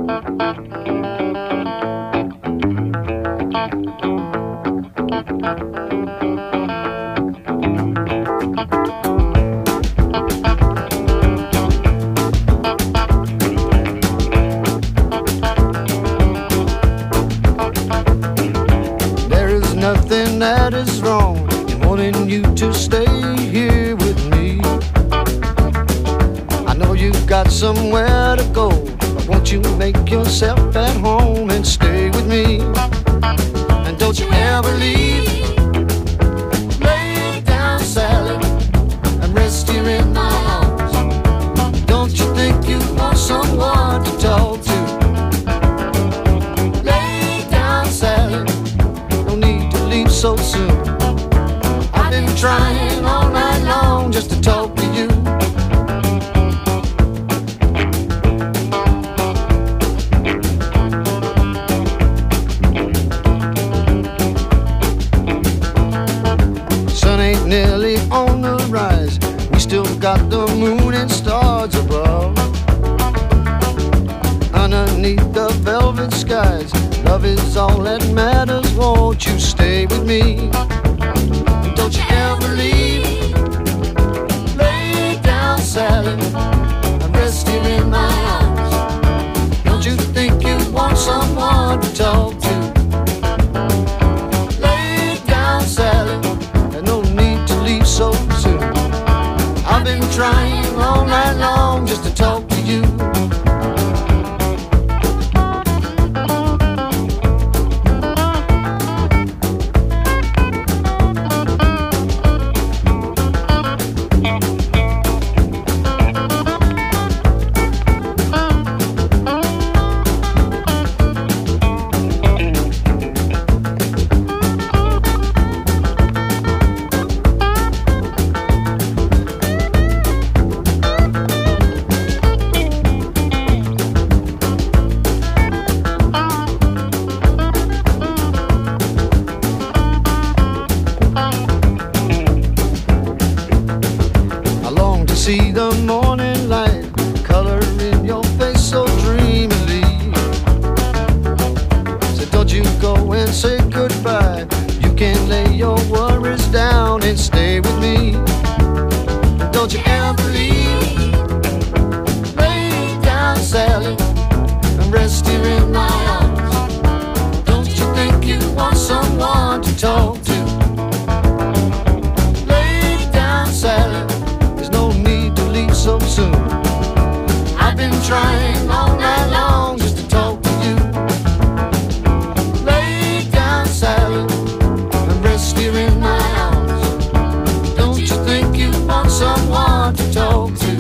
Nothing that is wrong in wanting you to stay here with me. I know you've got somewhere to go, but won't you make yourself at home and stay with me? And don't you ever leave. Lay down, Sally, and rest here in my arms. Don't you think you want someone to talk to? Lay down, Sally, so soon. I've been trying all night long just to talk to you. Sun ain't nearly on the rise. We still got the moon and stars above. Underneath the velvet skies, love is all that matters. Won't you stay with me? Don't you ever leave. Lay down, Sally, and rest here in my arms. Don't you think you want someone to talk to? Lay down, Sally, there's no need to leave so soon. I've been trying all night long just to talk to you. See the morning light color in your face so dreamily. So don't you go and say goodbye. You can lay your worries down and stay with me. Don't you ever leave. Lay down, Sally, and rest here in my arms. Don't you think you want someone to talk to? Lay down, Sally, so soon. I've been trying all night long just to talk to you. Lay down, Sally, and rest here in my arms. Don't you think you want someone to talk to?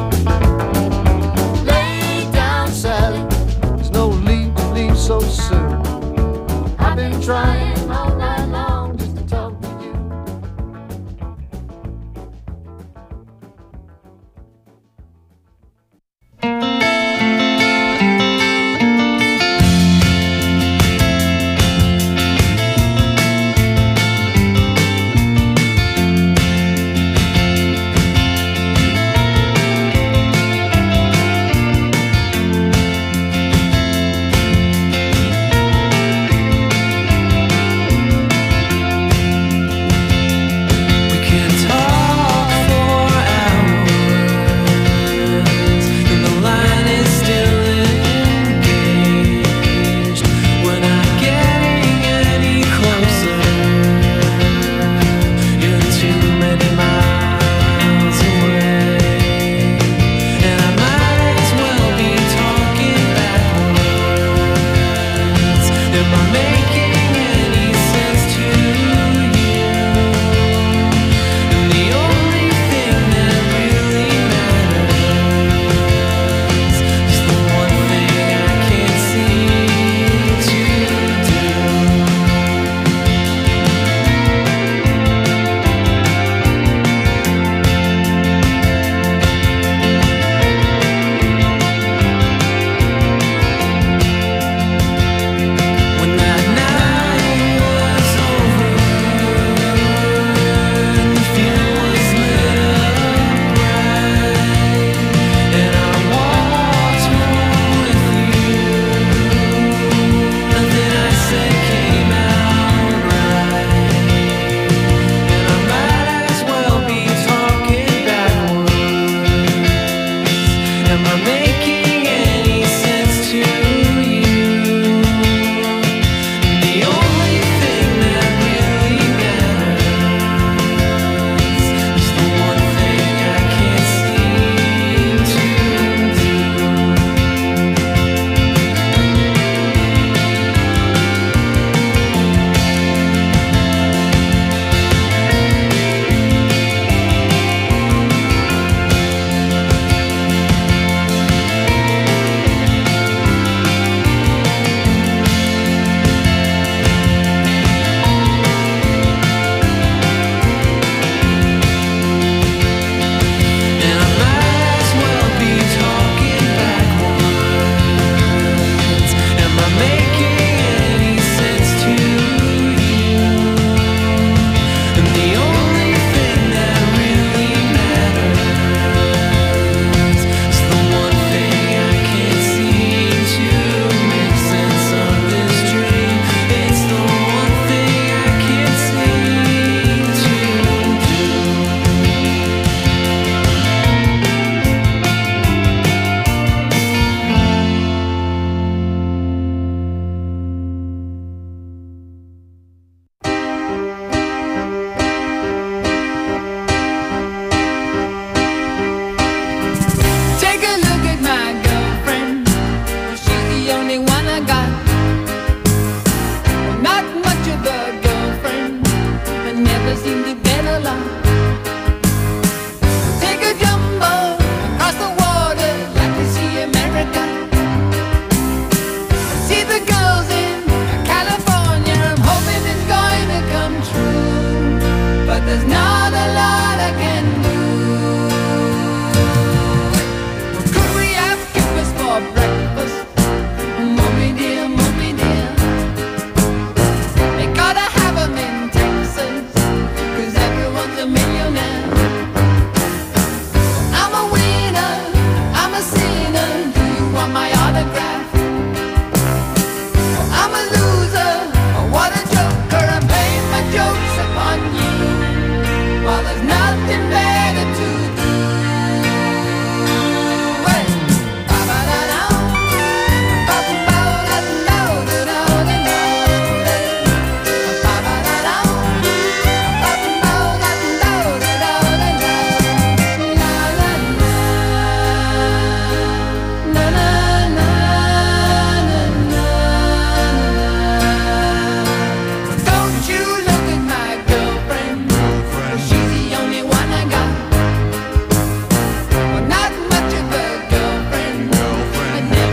Lay down, Sally, there's no need to leave so soon. I've been trying all night long just to talk to you.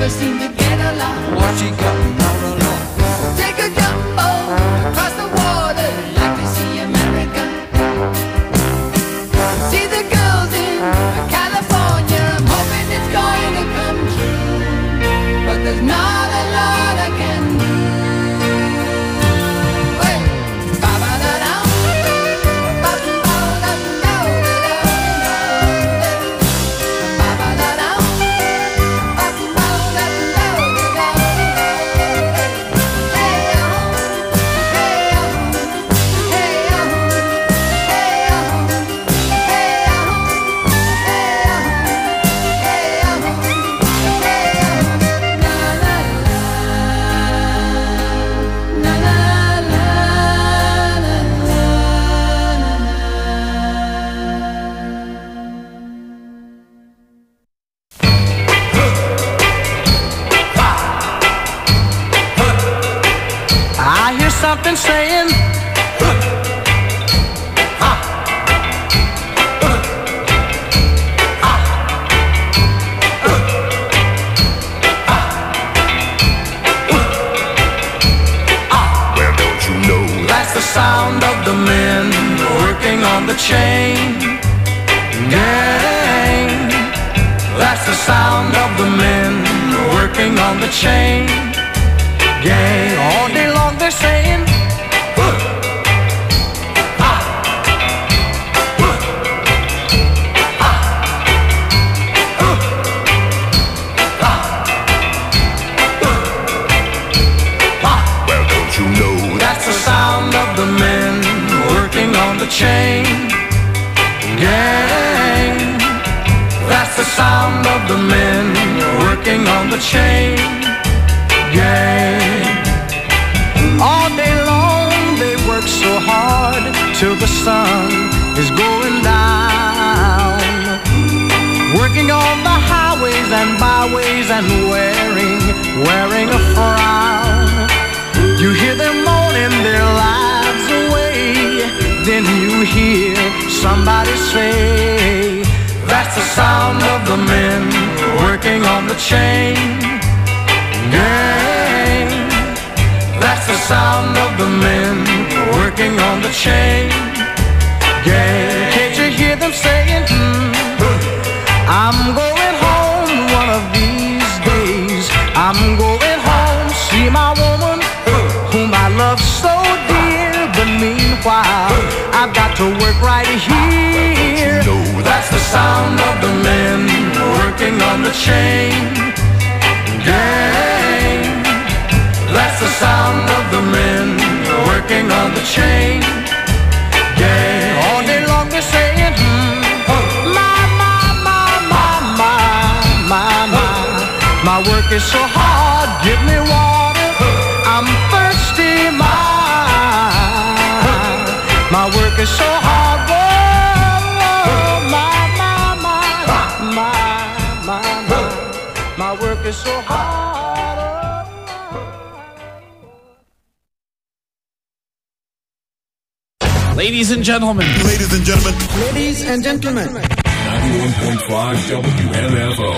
never seem to get along. What she got all along? Take a jumbo across the water, like to see America. See the girls in California, I'm hoping it's going to come true, but there's not a lot I can do. Hey, ba-ba-da-da, ba-ba-da-da-da, ba-ba-da-da, I hear something saying, well, don't you know that's the sound of the men working on the chain gang. That's the sound of the men working on the chain gang. All day long they're saying, well, don't you know that's the sound of the men working on the chain gang. That's the sound of the men working on the chain gang. All day long they work so hard till the sun is going down, working on the highways and byways and wearing a frown. You hear them moaning their lives away, then you hear somebody say, that's the sound of the men working on the chain gang. That's the sound of the men working on the chain gang. Can't you hear them saying, I'm going home one of these days. I'm going home, see my woman whom I love so dear. But meanwhile, I've got to work right here. That's the sound of the men working on the chain gang. That's the sound of the men working on the chain gang. All day long they're saying, my work is so hard, give me water, I'm thirsty, my work is so hard, whoa, my work is so hard. Ladies and gentlemen. Ladies and gentlemen. Ladies and gentlemen. 91.5 WMFO.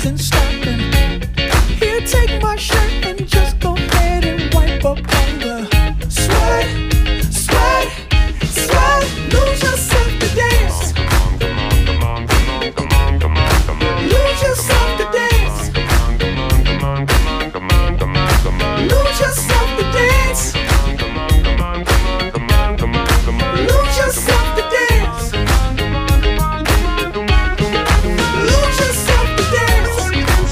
nothing stopping. Here, take my shirt and just go ahead and wipe up all the sweat, sweat, sweat. Lose yourself to dance. Lose yourself to dance. Lose yourself to dance. Lose yourself to dance. Lose yourself to dance.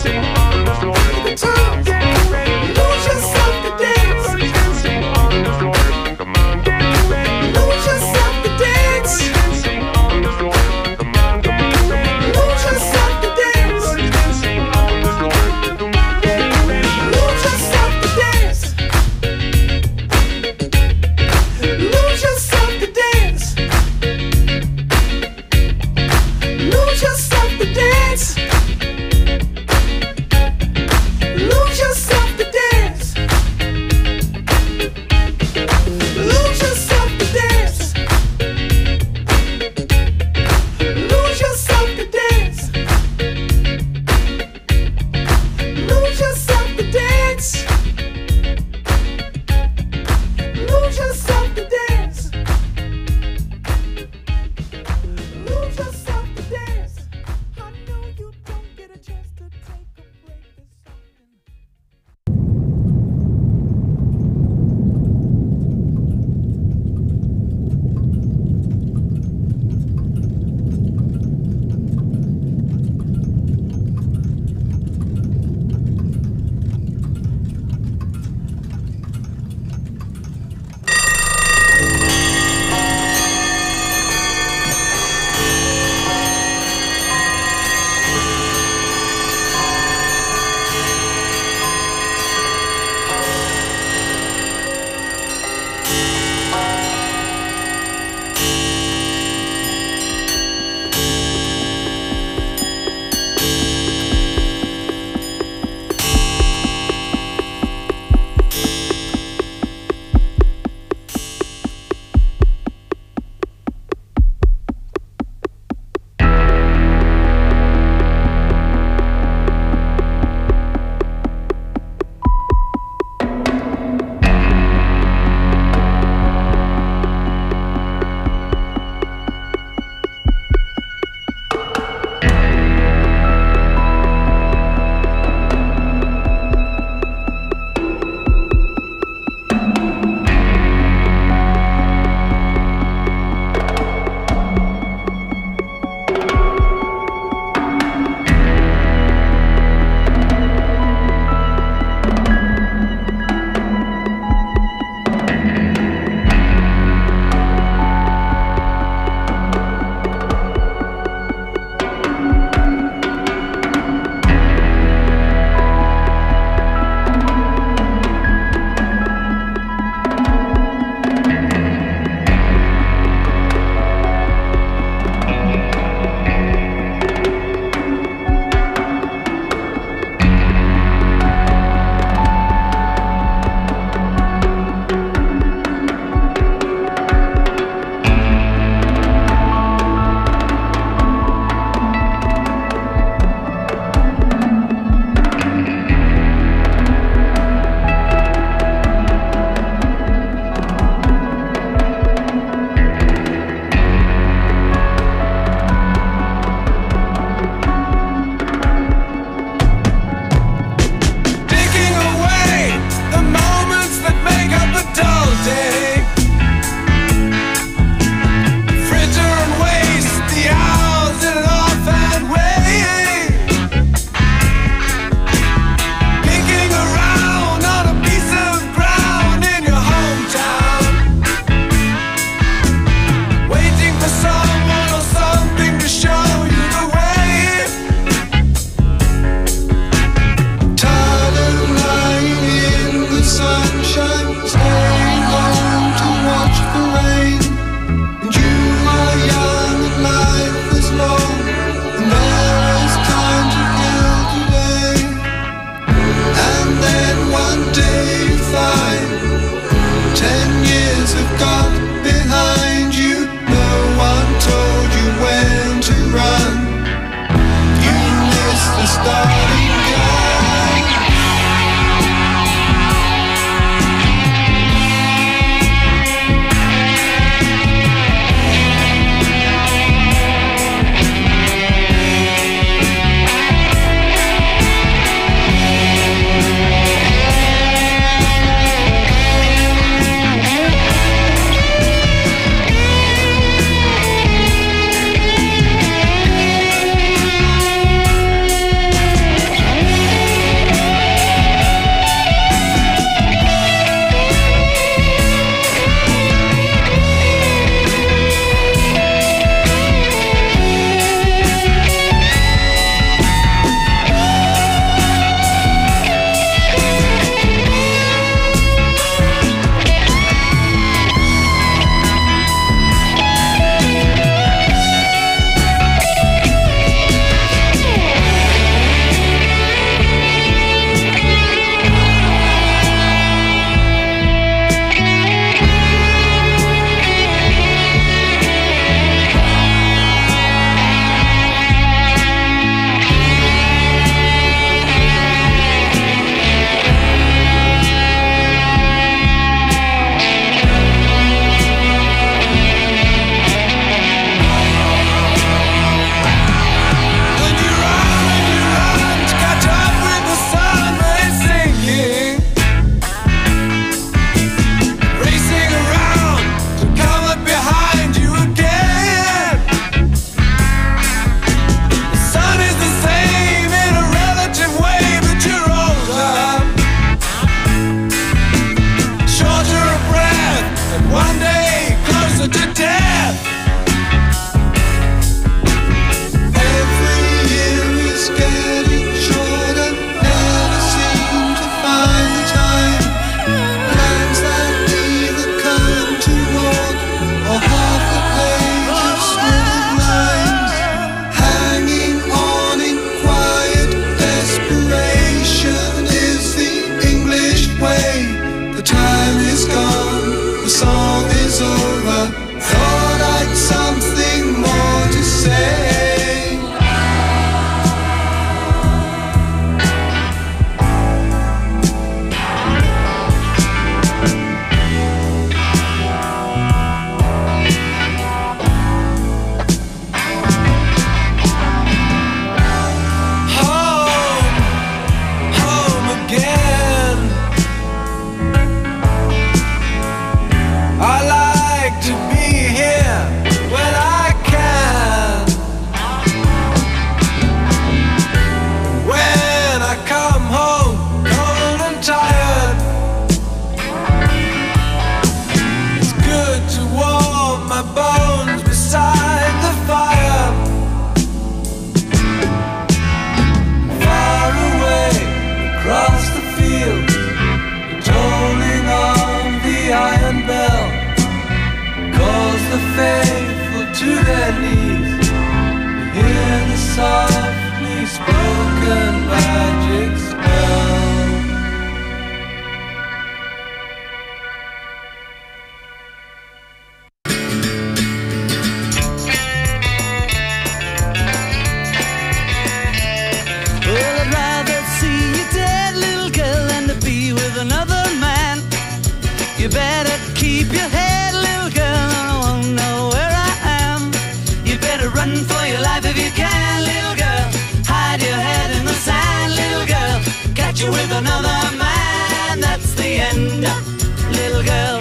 you with another man, that's the end, little girl.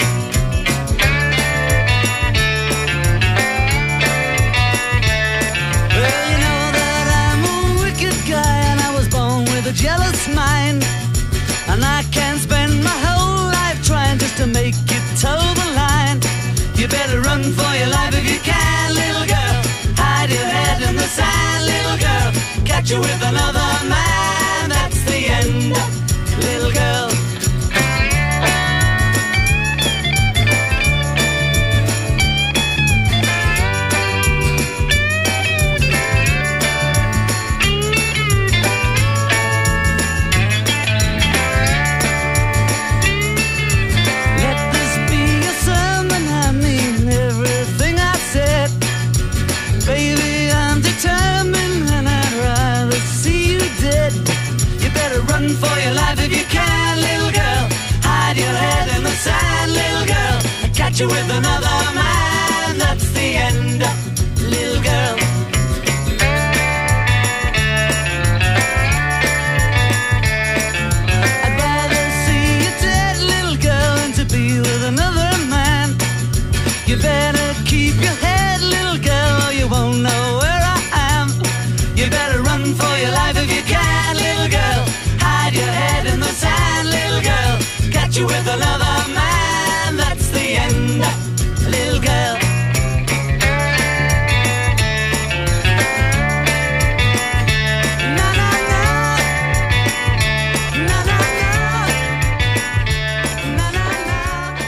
Well, you know that I'm a wicked guy, and I was born with a jealous mind, and I can't spend my whole life trying just to make you toe the line. You better run for your life if you can, little girl. Hide your head in the sand, little girl. Catch you with another man, that's the end, little girl. Run for your life if you can, little girl. Hide your head in the sand, little girl. Catch you with another man, that's the end, little girl. I'd rather see you dead, little girl, than to be with another man. You better keep your head, little girl, or you won't know where I am. You better run for your life if you can, little girl. Hide your head in the sand, little girl. Catch you with another man, that's the end, little girl. Na na na, na na na, na na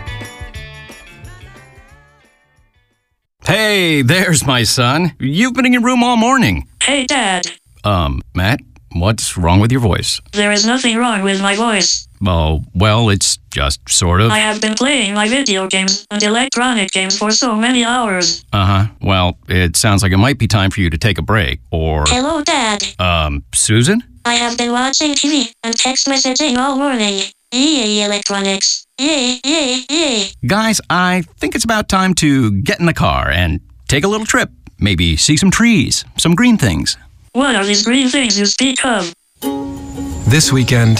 na. Hey, there's my son. You've been in your room all morning. Hey, Dad. Matt, what's wrong with your voice? There is nothing wrong with my voice. Oh, well, it's just sort of. I have been playing my video games and electronic games for so many hours. Uh-huh. Well, it sounds like it might be time for you to take a break, or... Hello, Dad. Susan? I have been watching TV and text messaging all morning. Yay, electronics. Yay, yay, yay. Guys, I think it's about time to get in the car and take a little trip. Maybe see some trees, some green things. What are these green things you speak of? This weekend,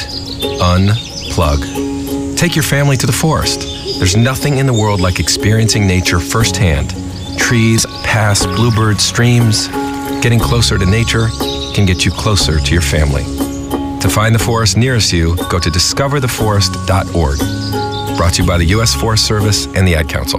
unplug. Take your family to the forest. There's nothing in the world like experiencing nature firsthand. Trees, paths, bluebirds, streams. Getting closer to nature can get you closer to your family. To find the forest nearest you, go to discovertheforest.org. Brought to you by the U.S. Forest Service and the Ad Council.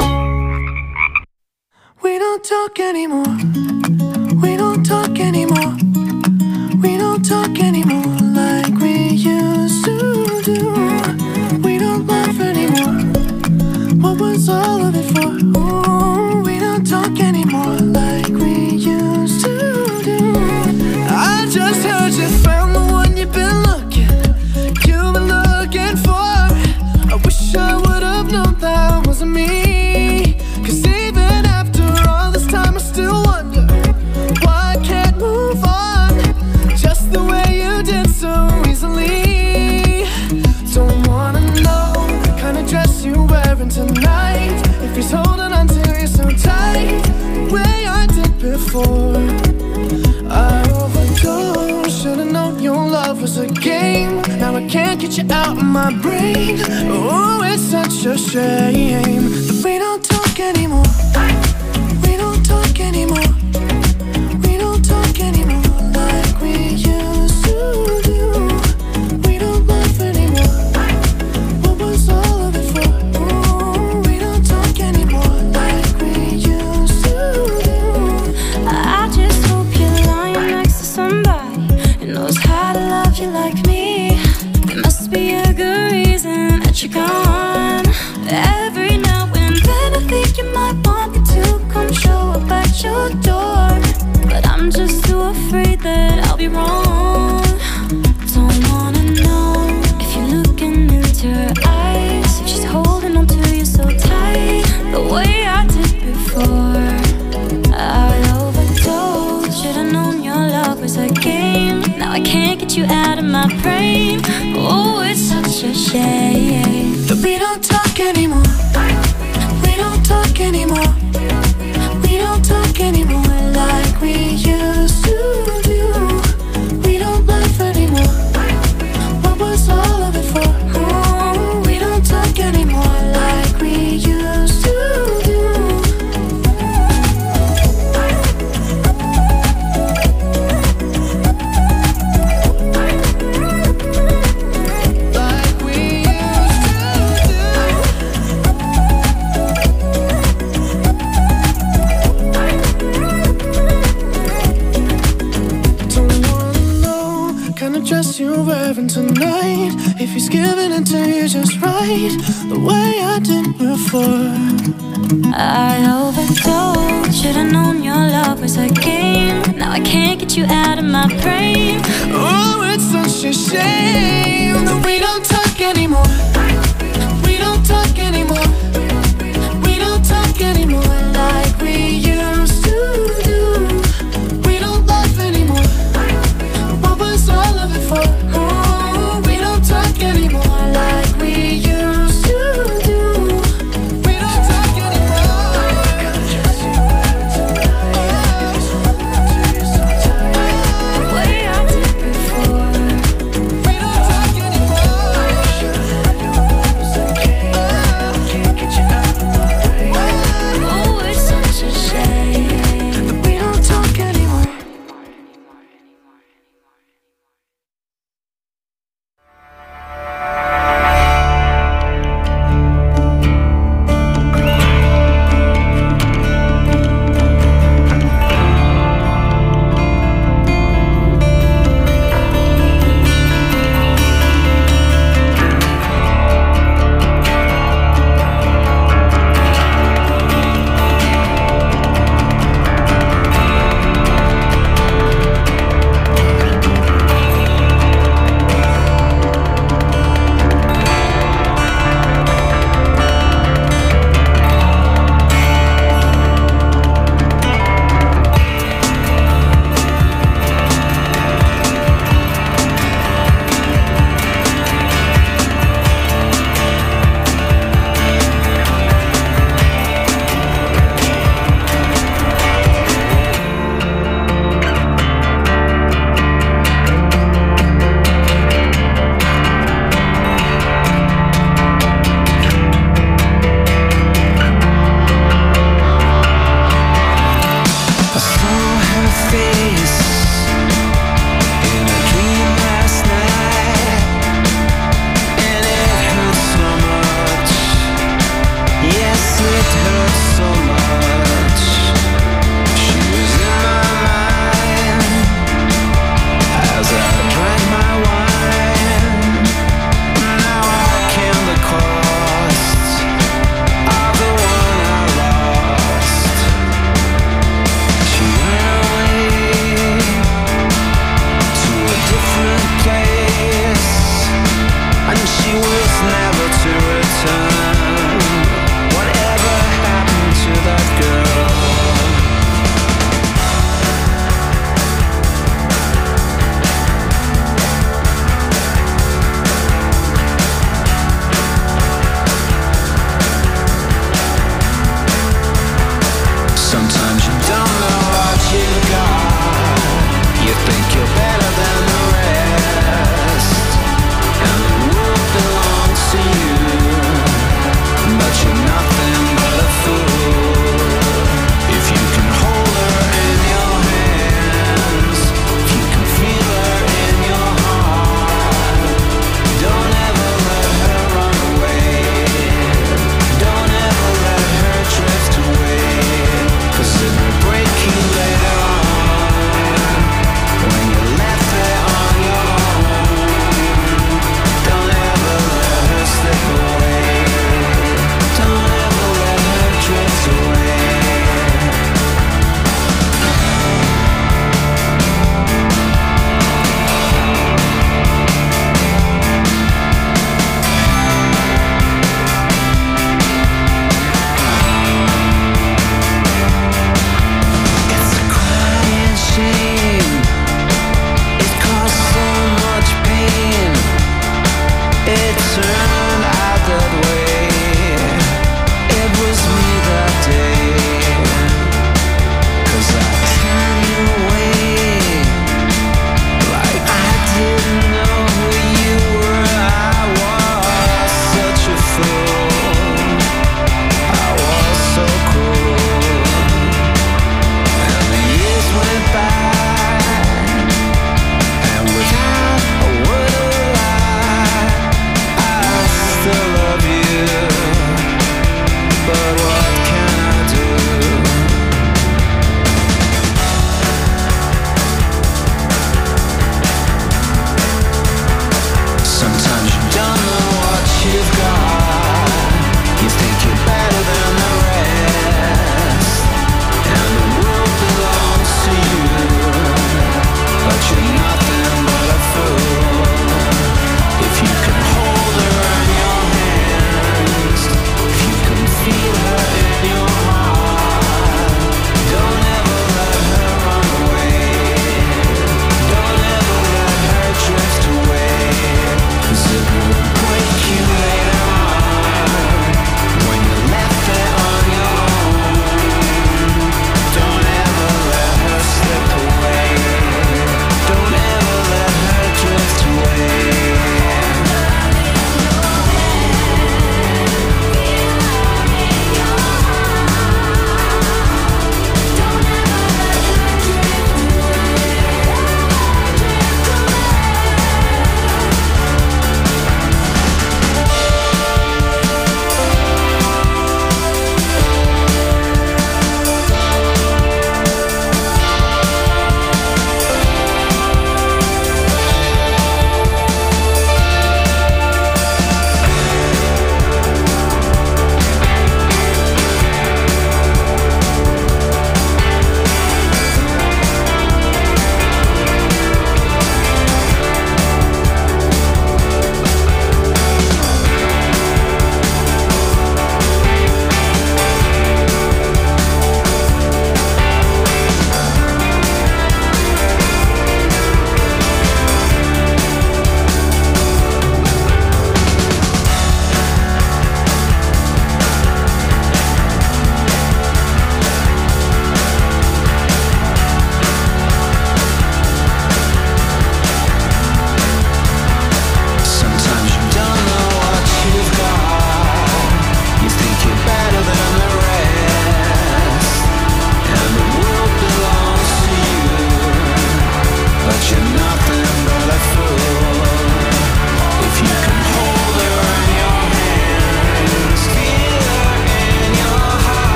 We don't talk anymore. We don't talk anymore. We don't talk anymore like we used to do. We don't laugh anymore. What was all of it for? Ooh, we don't talk anymore like we used to do. I just heard you found the one you've been looking for. I wish I would have known that wasn't me. 'Cause even after all this time I still wonder why I can't move on just the way you did so easily. Don't wanna know the kind of dress you're wearing tonight, if he's holding on to you so tight the way I did before. I overdosed, should've known your love was a game. Now I can't get you out of my brain. Oh, it's such a shame that we don't talk anymore. We don't talk anymore. We don't talk anymore like we used to do. We don't laugh anymore. What was all of it for? Ooh, we don't talk anymore like we used to do. I just hope you're lying next to somebody who knows how to love you like me. There must be a good reason that you're gone. Every now and then I think you might want me to come show up at your door, but I'm just too afraid that I'll be wrong. Don't wanna know if you're looking into her eyes, if she's holding on to you so tight the way I did before. I overdosed, should've known your love was a game. Now I can't get you out of my brain. Oh, it's such a shame that we don't talk anymore. We don't talk anymore. We don't talk anymore like we used to do. We don't laugh anymore. What dress you're wearing tonight. If he's giving it to you just right, the way I did before. I overdosed. Should've known your love was a game. Now I can't get you out of my brain. Oh, it's such a shame that we don't talk anymore. We don't talk anymore. We don't talk anymore like we used to do. We don't laugh anymore. What was all of it for? Oh, we don't talk anymore like we used to do. We don't talk anymore. The way I did before. We don't talk anymore. Oh, it's such a shame.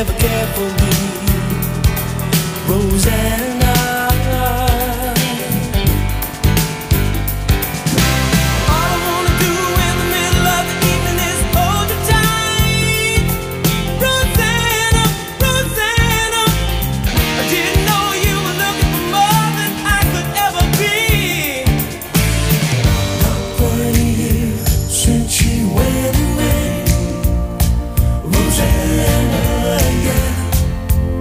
never cared for me, Rosanna. All I wanna do in the middle of the evening is hold you tight, Rosanna, Rosanna. I didn't know you were looking for more than I could ever be. Not for a year since she went away, Rosanna, yeah.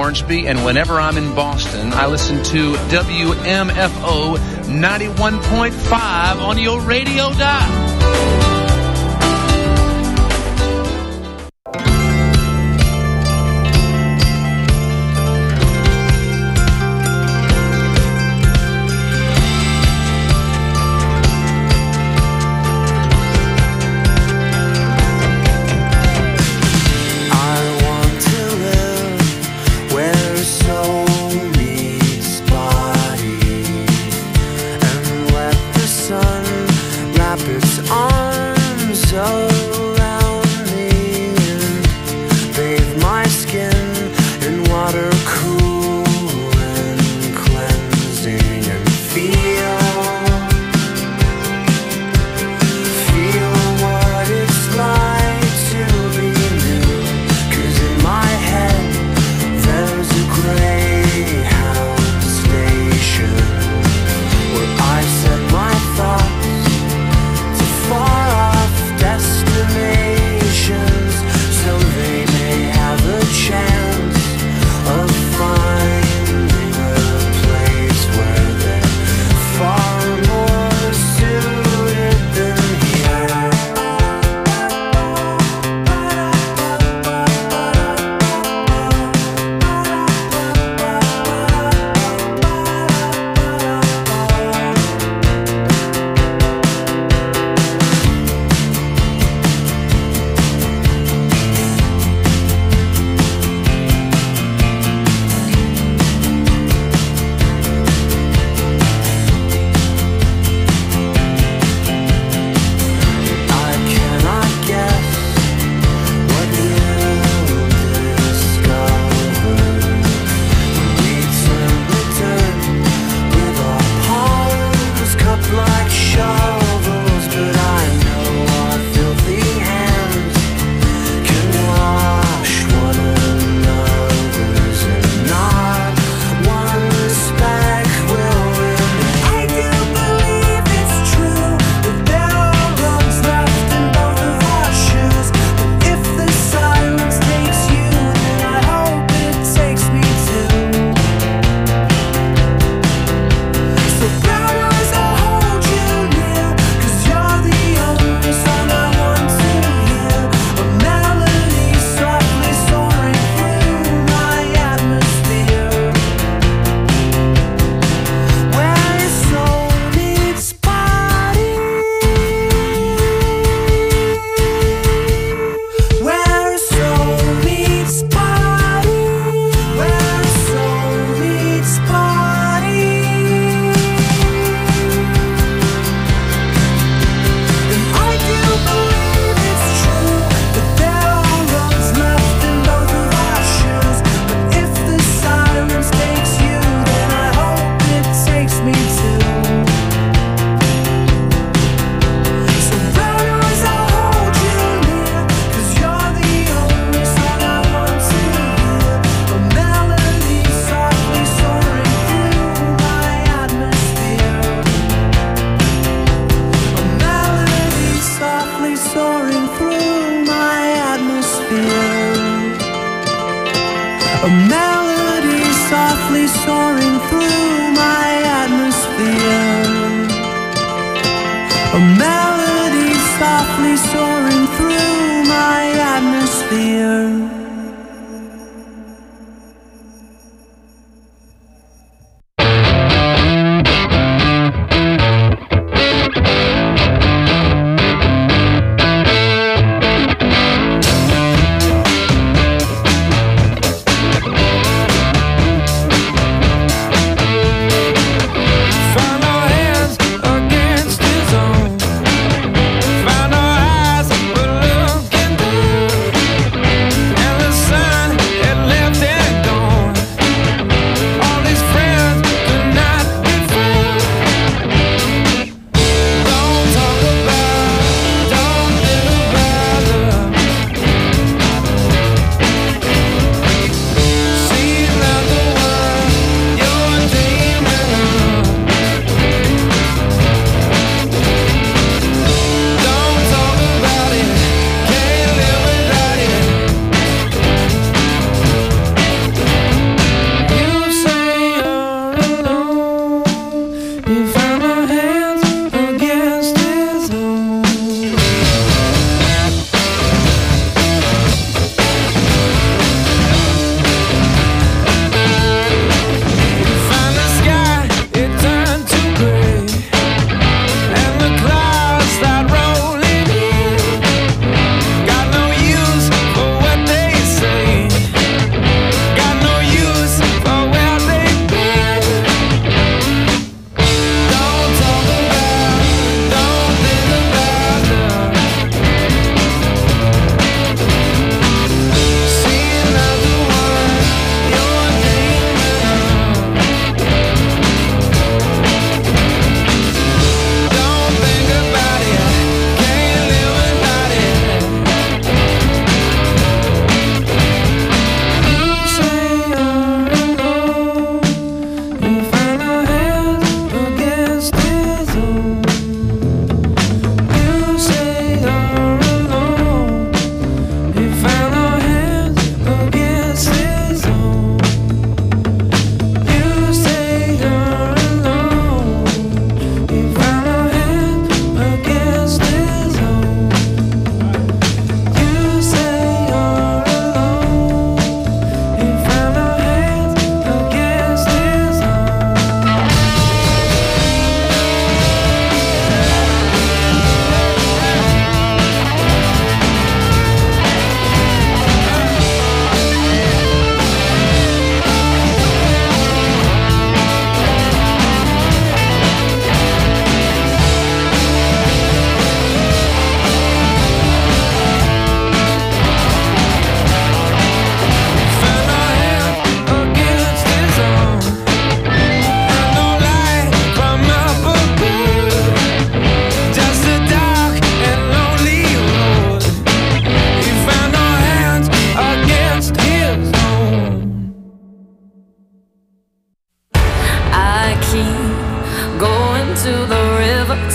Hornsby, and whenever I'm in Boston, I listen to WMFO 91.5 on your radio dial. A melody softly soaring through my atmosphere. A melody softly soaring through my atmosphere. Found our eyes were looking through.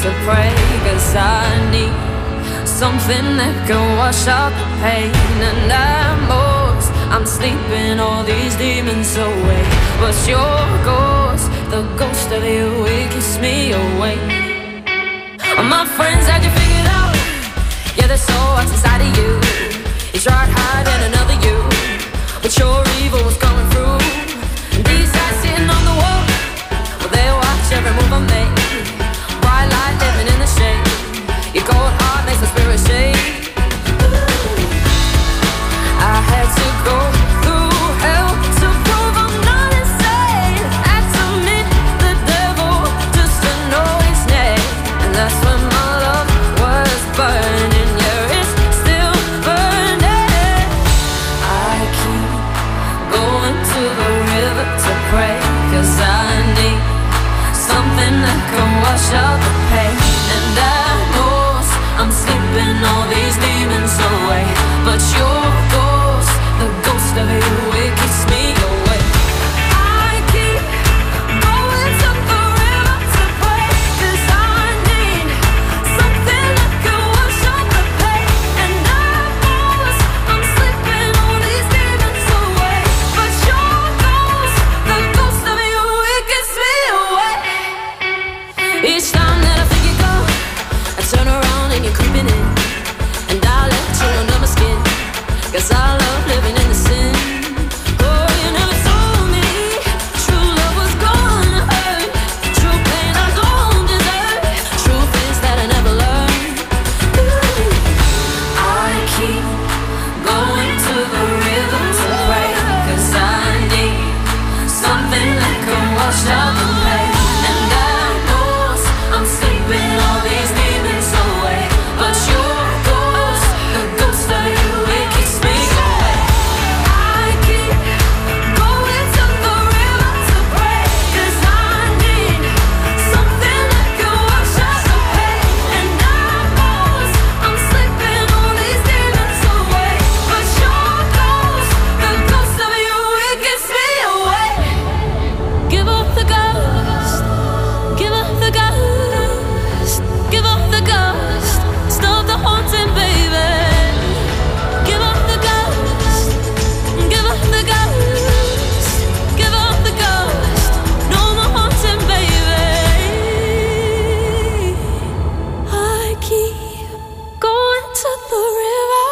to pray, 'cause I need something that can wash out the pain. And I'm sleeping all these demons away, but your ghost, the ghost of you, it keeps me awake. My friends had you figured out, yeah, there's so what's inside of you. You tried hiding another you, but your evil was coming through. And these eyes sitting on the wall, well, they watch every move I make. Bright light living in the shade, your cold heart makes the spirit shake. I had to go through hell to prove I'm not insane. Had to meet the devil just to know his name. And that's when my love was burning. Yeah, it's still burning. I keep going to the river to pray, 'cause I need something that can wash out the pain. And I know I'm sleeping all these demons away, but your ghost, the ghost of you, it keeps me awake. I keep going to the river to pray, 'cause I need something that can wash out the pain. And I know I'm sleeping all these demons away, but your ghost, the ghost of you, it keeps me awake. Each time that I think you go, I turn around and you're creeping in, and I let you under my skin, 'cause I love living in the sin. Oh, you never told me true love was gonna hurt, true pain I don't deserve, truth is that I never learned. Ooh, I keep going to the river to pray, 'cause I need something that can wash out the pain. And I know I'm sleeping all these demons away, but your ghost, the ghost of you, it keeps me awake. I keep going to the river to pray, 'cause I need something that can wash out the pain. And I know I'm sleeping all these demons away, but your ghost, the ghost of you, it keeps me awake. Give up the ghost, give up the ghost, give up the ghost, stop the haunting, baby. Give up the ghost, give up the ghost, give up the ghost, no more haunting, baby. I keep going to the river.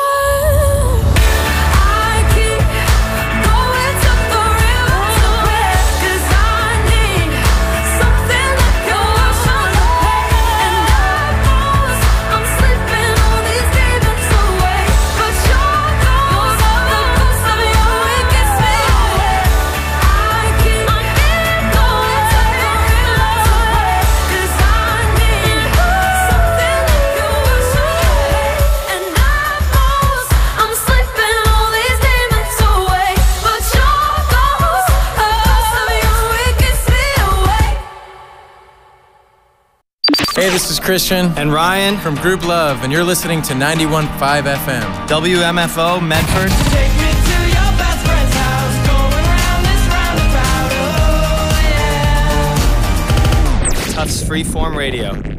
I keep going to the river to pray, 'cause I need something that can wash out the pain. And I know I'm sleeping all these demons away, but your ghost, the ghost of you, it gets me away. I keep going to the river to pray, 'cause I need something that can wash out the pain. And I know I'm sleeping all these demons away, but your ghost, the ghost of you, it gets me away. Hey, this is Christian and Ryan from Group Love, and you're listening to 91.5 FM. WMFO Medford. Take me to your best friend's house, going round this roundabout, oh yeah. Tufts Freeform Radio.